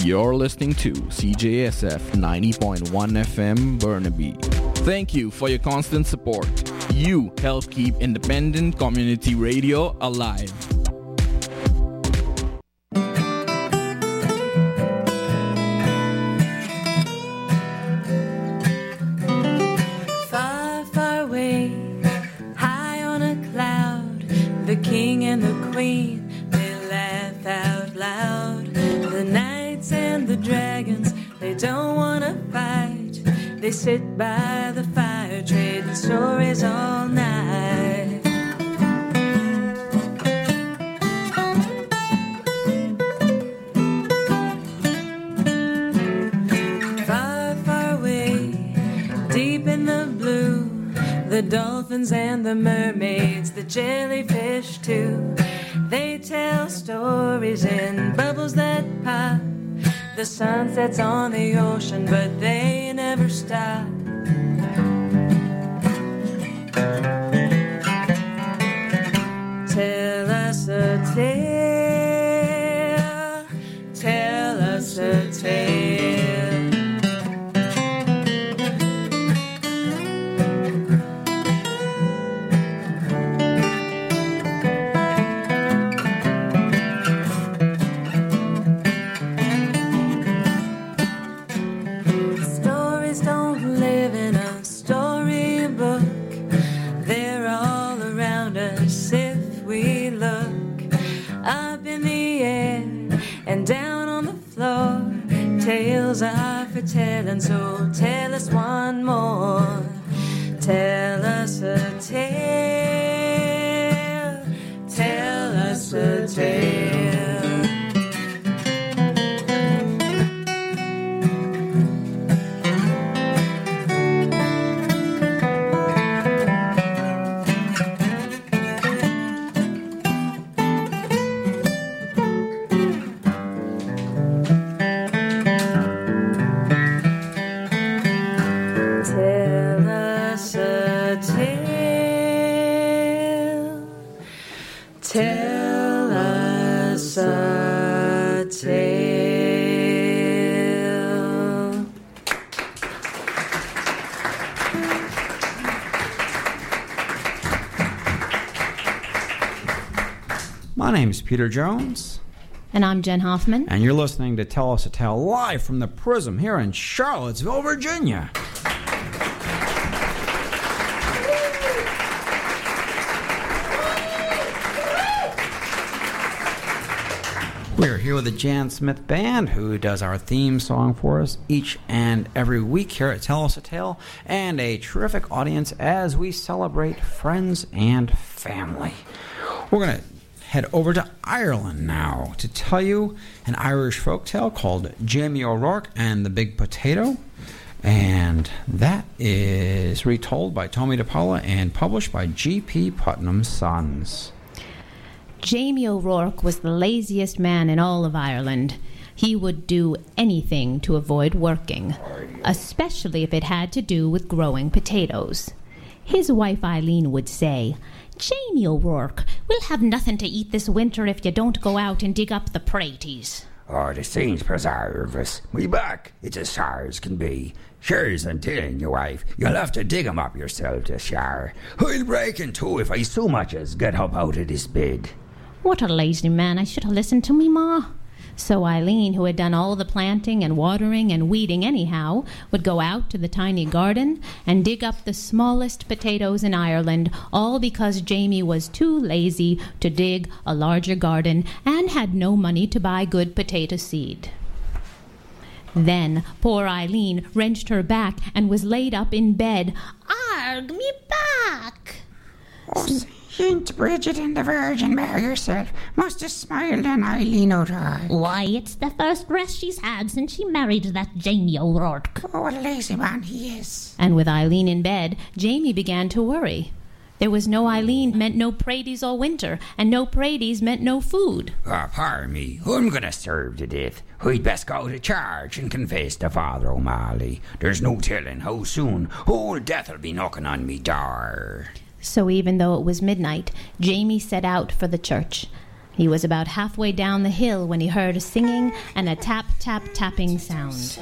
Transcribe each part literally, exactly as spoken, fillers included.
You're listening to C J S F ninety point one F M Burnaby. Thank you for your constant support. You help keep independent community radio alive. Far, far away, high on a cloud, the king and the queen, they laugh out loud. The knights and the dragons, they don't wanna fight. They sit by the fire, trading stories all night. Far, far away, deep in the blue, the dolphins and the mermaids, the jellyfish too. They tell stories in bubbles that pop. The sun sets on the ocean, but they never stop. Tell us a tale, tell us a tale. Tales are for telling, so tell us one more. Tell us a tale, tell us a tale. Tell us a tale. My name is Peter Jones. And I'm Jen Hoffman. And you're listening to Tell Us a Tale live from the Prism here in Charlottesville, Virginia. We're here with the Jan Smith Band, who does our theme song for us each and every week here at Tell Us a Tale, and a terrific audience as we celebrate friends and family. We're going to head over to Ireland now to tell you an Irish folktale called Jamie O'Rourke and the Big Potato, and that is retold by Tommy DePaula and published by G P Putnam's Sons. Jamie O'Rourke was the laziest man in all of Ireland. He would do anything to avoid working, especially if it had to do with growing potatoes. His wife Eileen would say, "Jamie O'Rourke, we'll have nothing to eat this winter if you don't go out and dig up the praties." "Oh, the saints preserve us. Me back, it's as sore as can be. Sure's I'm telling you, wife, you'll have to dig 'em up yourself to share. I'll break in two if I so much as get up out of this bed." What a lazy man, I should have listened to me ma. So Eileen, who had done all the planting and watering and weeding anyhow, would go out to the tiny garden and dig up the smallest potatoes in Ireland, all because Jamie was too lazy to dig a larger garden and had no money to buy good potato seed. Then poor Eileen wrenched her back and was laid up in bed. "Arg, me back!" Oh, Saint Bridget and the Virgin Mary herself must have smiled on Eileen O'Rourke. Why, it's the first rest she's had since she married that Jamie O'Rourke. Oh, what a lazy man he is. And with Eileen in bed, Jamie began to worry. There was no Eileen meant no praties all winter, and no praties meant no food. "Ah, oh, pardon me, I'm going to serve to death. I'd best go to church and confess to Father O'Malley. There's no telling how soon old death'll be knocking on me door." So even though it was midnight, Jamie set out for the church. He was about halfway down the hill when he heard a singing and a tap-tap-tapping sound.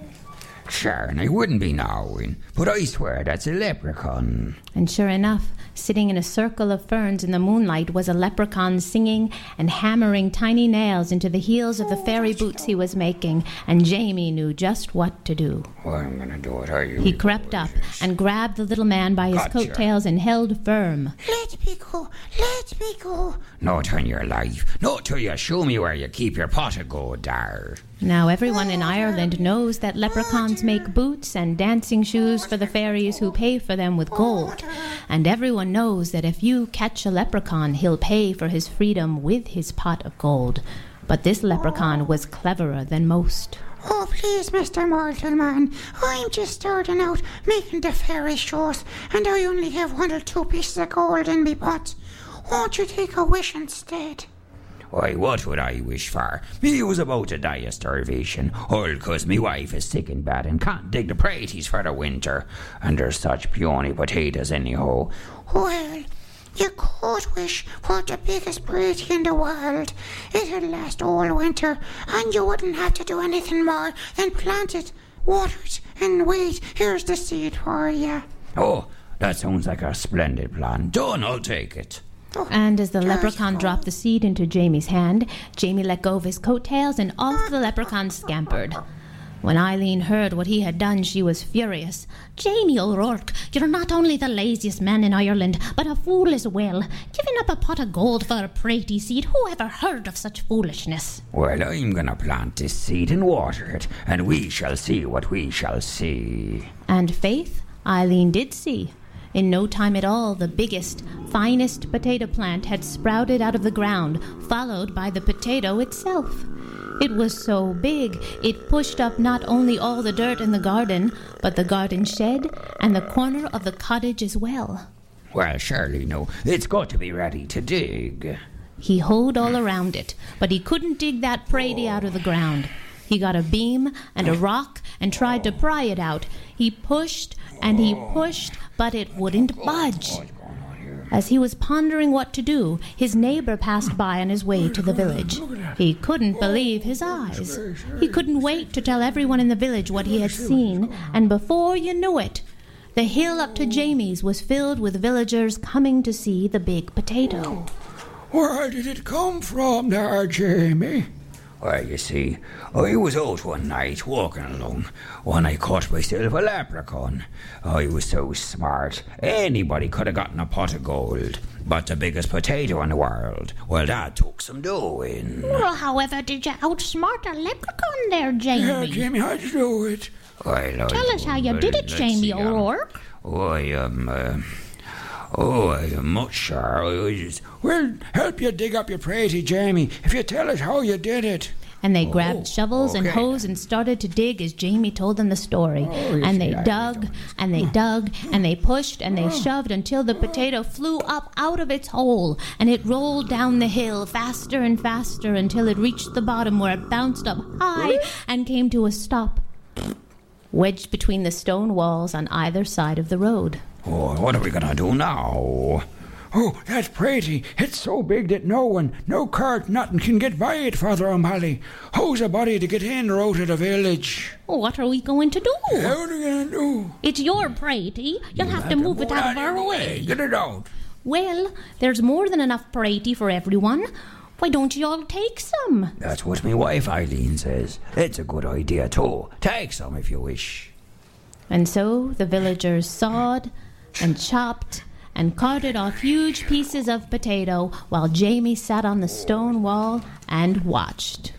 Sure, and I wouldn't be knowing, but I swear that's a leprechaun. And sure enough, sitting in a circle of ferns in the moonlight was a leprechaun singing and hammering tiny nails into the heels of the fairy boots he was making, and Jamie knew just what to do. Well, I'm going to do it, are you? He crept up and grabbed the little man by his Gotcha. coattails and held firm. Let me go, let me go. Not on your life. Not till you show me where you keep your pot of gold there. Now everyone in Ireland knows that leprechauns make boots and dancing shoes for the fairies who pay for them with gold. And everyone knows that if you catch a leprechaun, he'll pay for his freedom with his pot of gold. But this leprechaun was cleverer than most. Oh, please, Mister Mortalman, I'm just starting out making the fairy shows, and I only have one or two pieces of gold in me pot. Won't you take a wish instead? Why, what would I wish for? Me was about to die of starvation, all 'cause me wife is sick and bad and can't dig the praties for the winter. And there's such puny potatoes anyhow. Well, you could wish for the biggest pratie in the world. It'd last all winter, and you wouldn't have to do anything more than plant it, water it, and wait. Here's the seed for you. Oh, that sounds like a splendid plan. Done, I'll take it. And as the leprechaun dropped the seed into Jamie's hand, Jamie let go of his coattails and off the leprechaun scampered. When Eileen heard what he had done, she was furious. Jamie O'Rourke, you're not only the laziest man in Ireland, but a fool as well. Giving up a pot of gold for a pratie seed, who ever heard of such foolishness? Well, I'm going to plant this seed and water it, and we shall see what we shall see. And faith, Eileen did see. In no time at all, the biggest, finest potato plant had sprouted out of the ground, followed by the potato itself. It was so big, it pushed up not only all the dirt in the garden, but the garden shed and the corner of the cottage as well. Well, surely no. It's got to be ready to dig. He hoed all around it, but he couldn't dig that pratie out of the ground. He got a beam and a rock and tried to pry it out. He pushed and he pushed, but it wouldn't budge. As he was pondering what to do, his neighbor passed by on his way to the village. He couldn't believe his eyes. He couldn't wait to tell everyone in the village what he had seen, and before you knew it, the hill up to Jamie's was filled with villagers coming to see the big potato. Where did it come from there, Jamie? Well, you see, I was out one night walking along when I caught myself a leprechaun. I was so smart, anybody could have gotten a pot of gold. But the biggest potato in the world, well, that took some doing. Well, however did you outsmart a leprechaun there, Jamie? Yeah, Jamie, how'd you do it? Well, Tell us how you did it, Jamie O'Rourke. Oh, I am... Uh, Oh, I'm not sure. I just... We'll help you dig up your pratie, Jamie, if you tell us how you did it. And they Oh, grabbed shovels and okay. hoes and started to dig as Jamie told them the story. Oh, you and see, they I dug and they dug and they pushed and they shoved until the potato flew up out of its hole, and it rolled down the hill faster and faster until it reached the bottom, where it bounced up high and came to a stop, wedged between the stone walls on either side of the road. Oh, what are we going to do now? Oh, that pratie, it's so big that no one, no cart, nothing can get by it, Father O'Malley. How's a body to get in or out of the village? What are we going to do? How are we going to do? It's your pratie. You'll have to move it out of our way. Get it out. Well, there's more than enough pratie for everyone. Why don't you all take some? That's what my wife Eileen says. It's a good idea, too. Take some if you wish. And so the villagers sawed and chopped and carted off huge pieces of potato while Jamie sat on the stone wall and watched.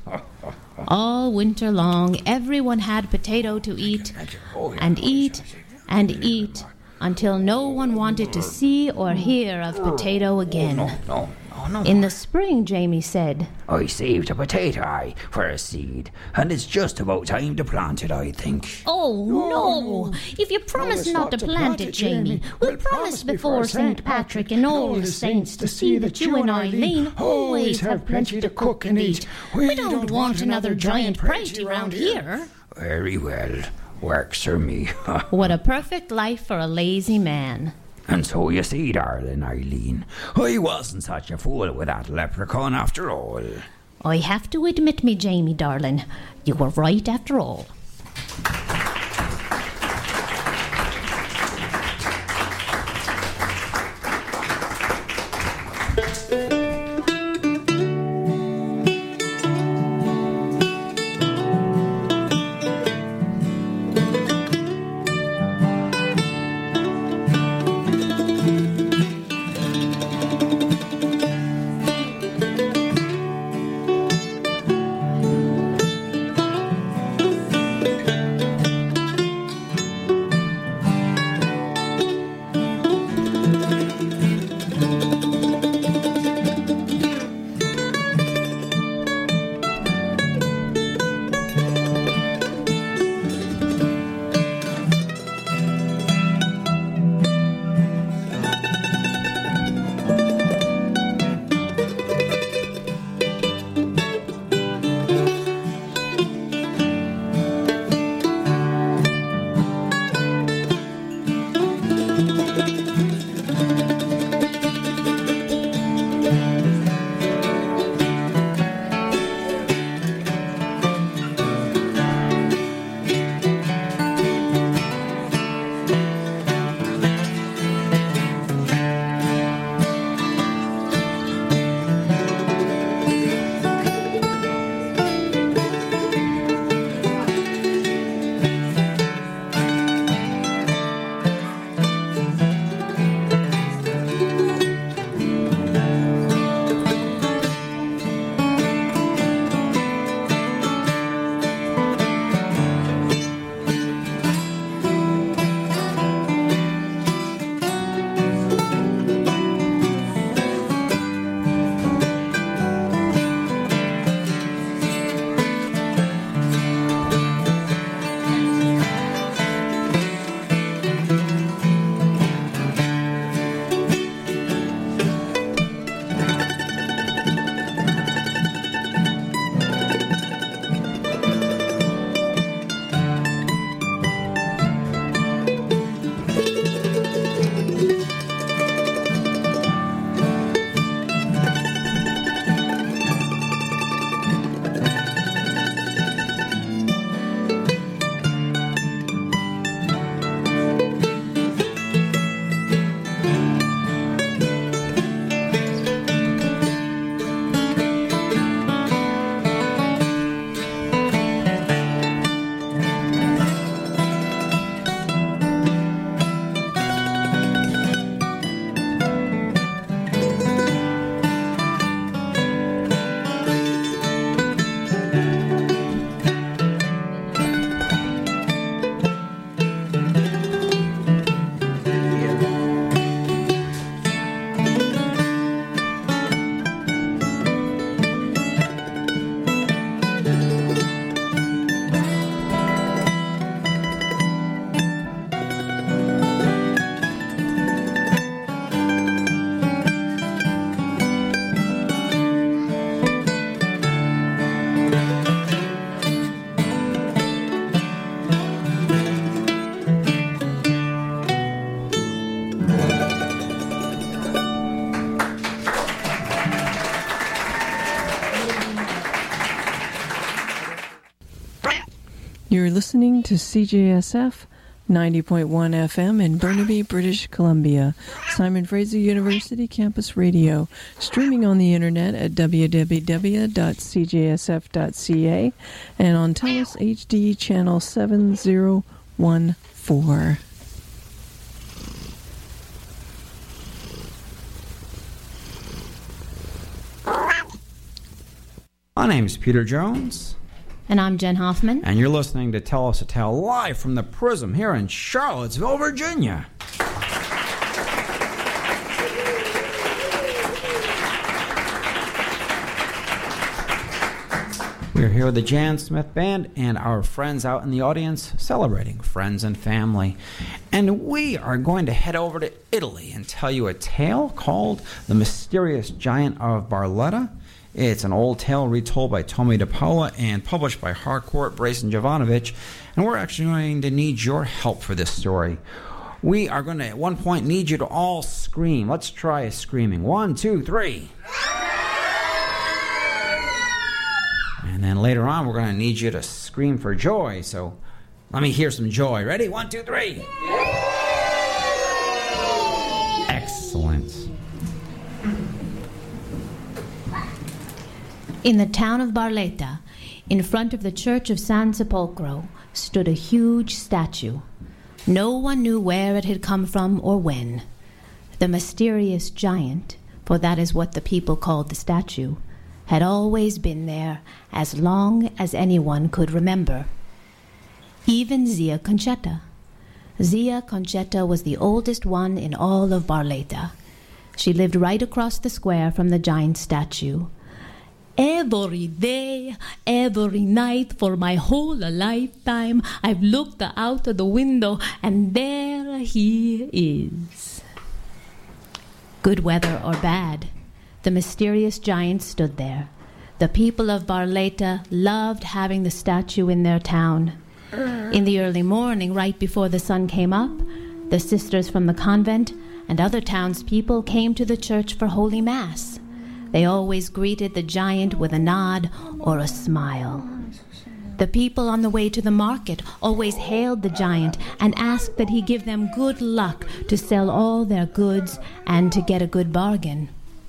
All winter long, everyone had potato to eat and eat and eat until no one wanted to see or hear of potato again. No, no, no. In the spring, Jamie said, I saved a potato eye for a seed, and it's just about time to plant it, I think. Oh, no. If you promise not to plant it, Jamie, we'll promise before Saint Patrick and all the saints to see that you and Eileen always have plenty to cook and eat. We don't want another giant pratie round here. Very well. Works for me. What a perfect life for a lazy man. And so you see, darling Eileen, I wasn't such a fool with that leprechaun after all. I have to admit me, Jamie, darling, you were right after all. You're listening to C J S F ninety point one F M in Burnaby, British Columbia, Simon Fraser University Campus Radio, streaming on the internet at w w w dot c j s f dot c a and on TELUS H D channel seven zero one four. My name's Peter Jones. And I'm Jen Hoffman. And you're listening to Tell Us a Tale live from the Prism here in Charlottesville, Virginia. We're here with the Jan Smith Band and our friends out in the audience celebrating friends and family. And we are going to head over to Italy and tell you a tale called The Mysterious Giant of Barletta. It's an old tale retold by Tommy DePaula and published by Harcourt, Brace, and Jovanovich. And we're actually going to need your help for this story. We are going to, at one point, need you to all scream. Let's try a screaming. One, two, three. And then later on, we're going to need you to scream for joy. So let me hear some joy. Ready? One, two, three. Excellent. In the town of Barletta, in front of the church of San Sepolcro, stood a huge statue. No one knew where it had come from or when. The mysterious giant, for that is what the people called the statue, had always been there as long as anyone could remember. Even Zia Concetta. Zia Concetta was the oldest one in all of Barletta. She lived right across the square from the giant statue. Every day, every night, for my whole lifetime, I've looked out of the window, and there he is. Good weather or bad, the mysterious giant stood there. The people of Barletta loved having the statue in their town. In the early morning, right before the sun came up, the sisters from the convent and other townspeople came to the church for Holy Mass. They always greeted the giant with a nod or a smile. The people on the way to the market always hailed the giant and asked that he give them good luck to sell all their goods and to get a good bargain.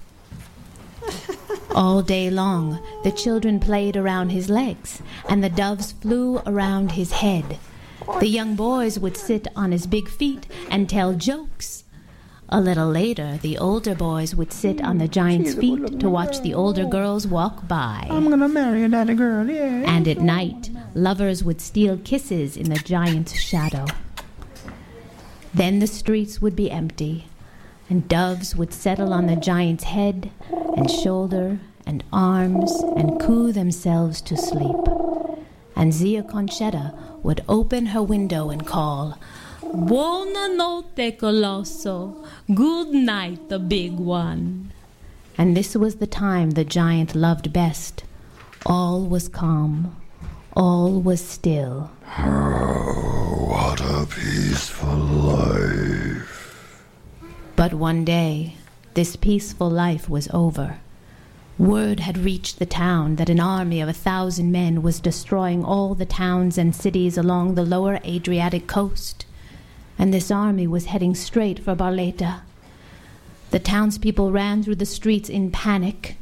All day long, the children played around his legs, and the doves flew around his head. The young boys would sit on his big feet and tell jokes. A little later, the older boys would sit on the giant's feet to watch the older girls walk by. I'm gonna marry that girl, yeah. And at night, lovers would steal kisses in the giant's shadow. Then the streets would be empty, and doves would settle on the giant's head and shoulder and arms and coo themselves to sleep. And Zia Concetta would open her window and call, "Buonanotte, Colosso. Good night, the big one." And this was the time the giant loved best. All was calm. All was still. Oh, what a peaceful life. But one day, this peaceful life was over. Word had reached the town that an army of a thousand men was destroying all the towns and cities along the lower Adriatic coast. And this army was heading straight for Barletta. The townspeople ran through the streets in panic.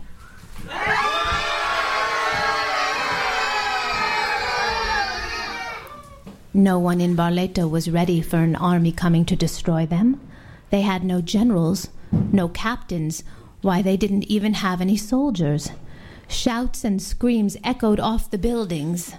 No one in Barletta was ready for an army coming to destroy them. They had no generals, no captains. Why, they didn't even have any soldiers. Shouts and screams echoed off the buildings.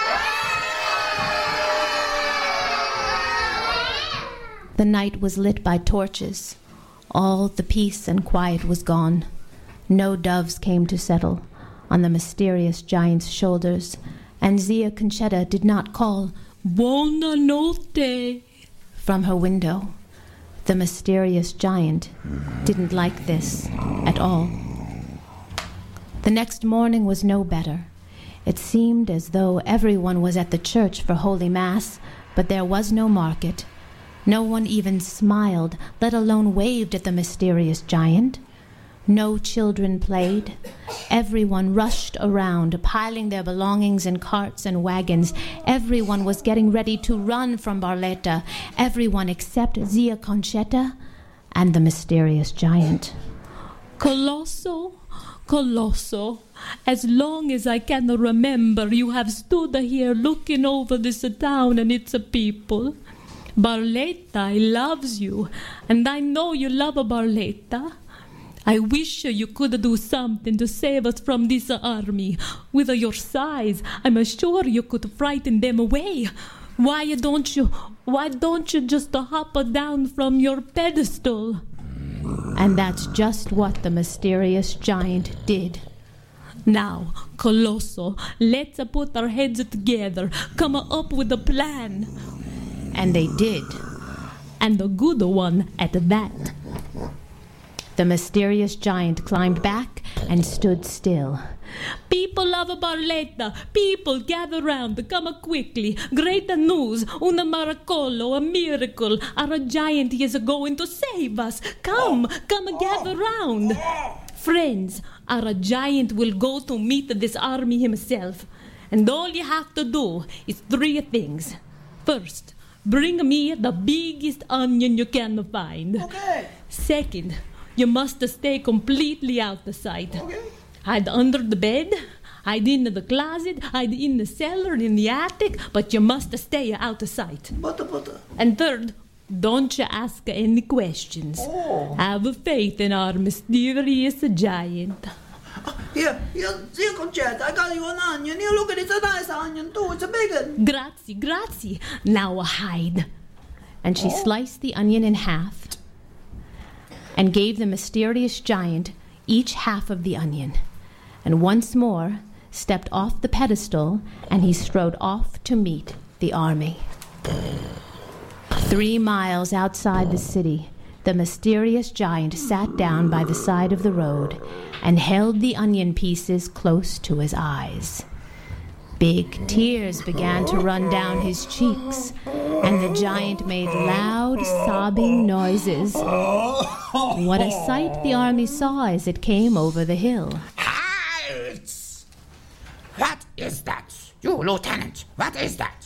The night was lit by torches. All the peace and quiet was gone. No doves came to settle on the mysterious giant's shoulders, and Zia Concetta did not call "Buonanotte" from her window. The mysterious giant didn't like this at all. The next morning was no better. It seemed as though everyone was at the church for Holy Mass, but there was no market. No one even smiled, let alone waved at the mysterious giant. No children played. Everyone rushed around, piling their belongings in carts and wagons. Everyone was getting ready to run from Barletta. Everyone except Zia Concetta and the mysterious giant. "Colosso, Colosso, as long as I can remember, you have stood here looking over this town and its people. Barletta loves you, and I know you love Barletta. I wish you could do something to save us from this army. With your size, I'm sure you could frighten them away. Why don't you, why don't you just hop down from your pedestal?" And that's just what the mysterious giant did. "Now, Colosso, let's put our heads together. Come up with a plan." And they did. And a good one at that. The mysterious giant climbed back and stood still. People of Barletta, people gather round, come quickly. Great news, una miracolo, a miracle. Our giant is going to save us. Come, come gather round. Friends, our giant will go to meet this army himself. And all you have to do is three things. First, bring me the biggest onion you can find. Okay. Second, you must stay completely out of sight. Okay. Hide under the bed, hide in the closet, hide in the cellar, in the attic, but you must stay out of sight. Butter, butter. And third, don't you ask any questions. Oh. Have faith in our mysterious giant. Here, here, see, Uncle Chet, I got you an onion. Here, look at it, it's a nice onion, too. It's a big one. Grazie, grazie. Now hide. And she Oh. sliced the onion in half and gave the mysterious giant each half of the onion, and once more stepped off the pedestal, and he strode off to meet the army. Three miles outside the city, the mysterious giant sat down by the side of the road and held the onion pieces close to his eyes. Big tears began to run down his cheeks, and the giant made loud, sobbing noises. What a sight the army saw as it came over the hill. Halt! What is that? You, Lieutenant, what is that?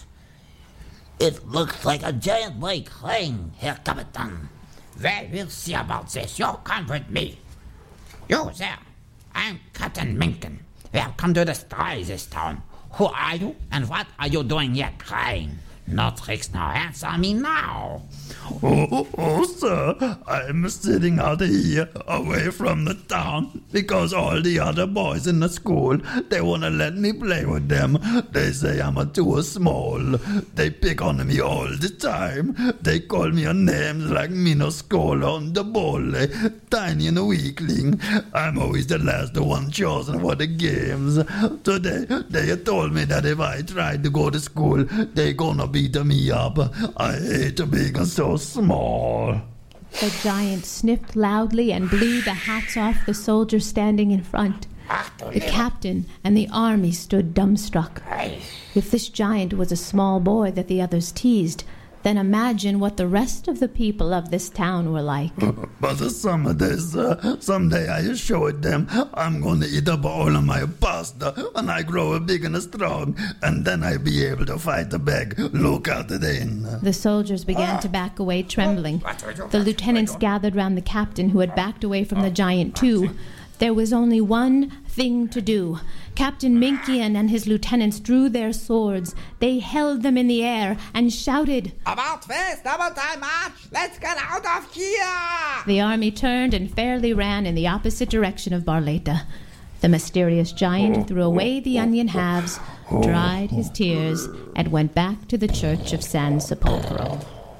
It looks like a giant lake thing, Herr Captain. Well, we'll see about this. You come with me. You there, I'm Captain Minkin. Welcome to the sky this town. Who are you, and what are you doing here crying? No tricks, no answer me now. Oh, oh, sir, I'm sitting out here away from the town because all the other boys in the school, they want to let me play with them. They say I'm a too small. They pick on me all the time. They call me a names like Minuscolo and the Bole, tiny and weakling. I'm always the last one chosen for the games. Today, they told me that if I tried to go to school, they gonna beat me up. I hate being so small. The giant sniffed loudly and blew the hats off the soldiers standing in front. The captain and the army stood dumbstruck. If this giant was a small boy that the others teased, then imagine what the rest of the people of this town were like. But some of this, uh, someday I show it them. I'm going to eat up all of my pasta and I grow big and strong, and then I'll be able to fight the back. Look out then. The soldiers began to back away, trembling. The lieutenants gathered round the captain, who had backed away from the giant too. There was only one thing to do. Captain Minkian and his lieutenants drew their swords. They held them in the air and shouted, About face, double time march! Let's get out of here! The army turned and fairly ran in the opposite direction of Barletta. The mysterious giant threw away the onion halves, dried his tears, and went back to the church of San Sepolcro.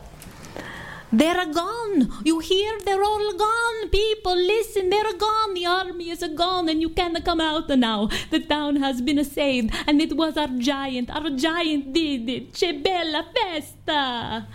They're gone! You hear? They're all gone! People, listen! They're gone! The army is gone, and you can come out now. The town has been saved, and it was our giant. Our giant did it. Che bella festa!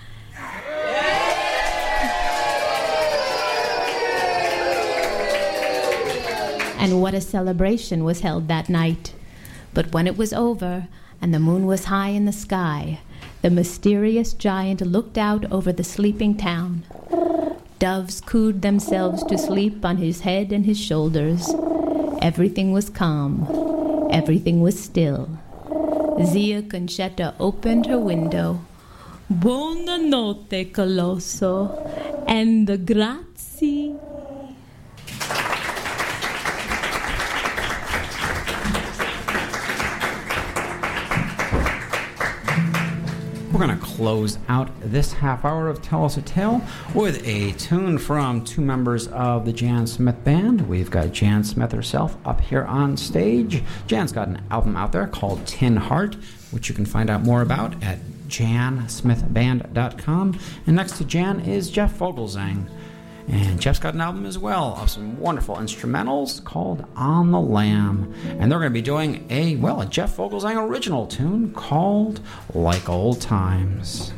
And what a celebration was held that night. But when it was over, and the moon was high in the sky, the mysterious giant looked out over the sleeping town. Doves cooed themselves to sleep on his head and his shoulders. Everything was calm. Everything was still. Zia Concetta opened her window. Buonanotte, Colosso, and grazie. We're going to close out this half hour of Tell Us a Tale with a tune from two members of the Jan Smith Band. We've got Jan Smith herself up here on stage. Jan's got an album out there called Tin Heart, which you can find out more about at jan smith band dot com. And next to Jan is Jeff Vogelzang. And Jeff's got an album as well of some wonderful instrumentals called On the Lamb. And they're going to be doing a, well, a Jeff Vogelzang original tune called Like Old Times.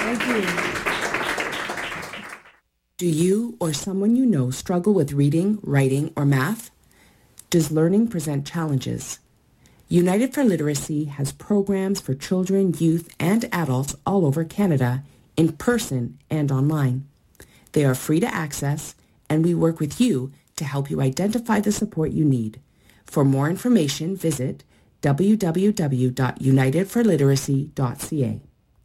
Thank you. Do you or someone you know struggle with reading, writing, or math? Does learning present challenges? United for Literacy has programs for children, youth, and adults all over Canada, in person and online. They are free to access, and we work with you to help you identify the support you need. For more information, visit w w w dot united for literacy dot c a.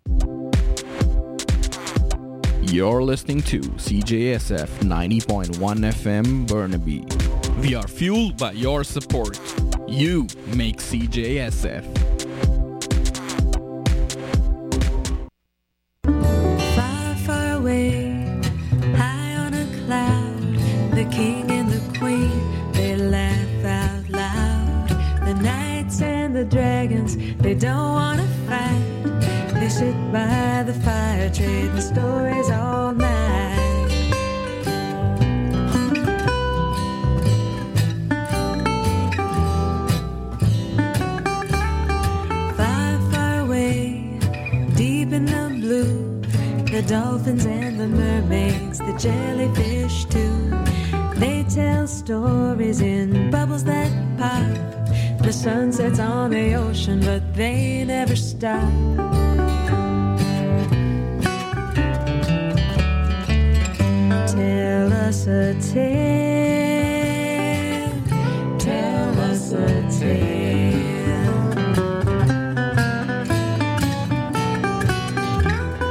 You're listening to C J S F ninety point one F M Burnaby. We are fueled by your support. You make C J S F. Far, far away, high on a cloud, the king and the queen, they laugh out loud. The knights and the dragons, they don't want to fight. They sit by the fire, trading stories all night. Far, far away, deep in the blue, the dolphins and the mermaids, the jellyfish too. They tell stories in bubbles that pop. The sun sets on the ocean, but they never stop.